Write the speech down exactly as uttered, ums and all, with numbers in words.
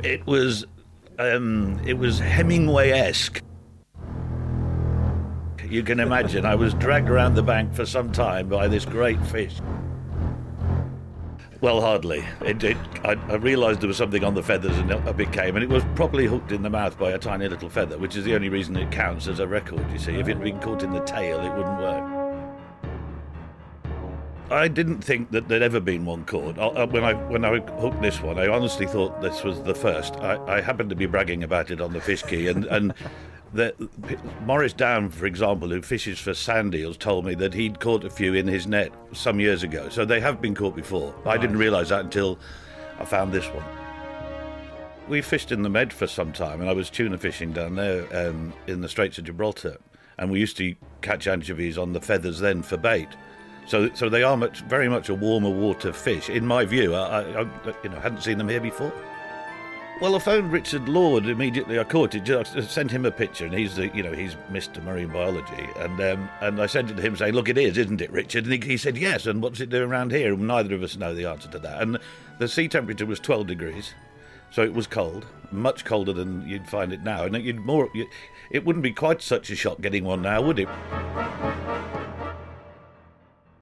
It was, um, it was Hemingway-esque. You can imagine, I was dragged around the bank for some time by this great fish. Well, hardly. It, it, I, I realised there was something on the feathers and up it came, and it was properly hooked in the mouth by a tiny little feather, which is the only reason it counts as a record, you see. If it had been caught in the tail, it wouldn't work. I didn't think that there'd ever been one caught. I, when I when I hooked this one, I honestly thought this was the first. I, I happened to be bragging about it on the Fish Key, and... and The, Maurice Down, for example, who fishes for sand eels, told me that he'd caught a few in his net some years ago. So they have been caught before. Right. I didn't realise that until I found this one. We fished in the Med for some time, and I was tuna fishing down there um, in the Straits of Gibraltar. And we used to catch anchovies on the feathers then for bait. So so they are much, very much a warmer water fish. In my view, I, I you know hadn't seen them here before. Well, I phoned Richard Lord immediately. I caught it. I sent him a picture, and he's the, you know, he's Mister Marine Biology, and um, and I sent it to him saying, "Look, it is, isn't it, Richard?" And he, he said, "Yes." And what's it doing around here? And neither of us know the answer to that. And the sea temperature was twelve degrees, so it was cold, much colder than you'd find it now. And you'd more, you, it wouldn't be quite such a shock getting one now, would it?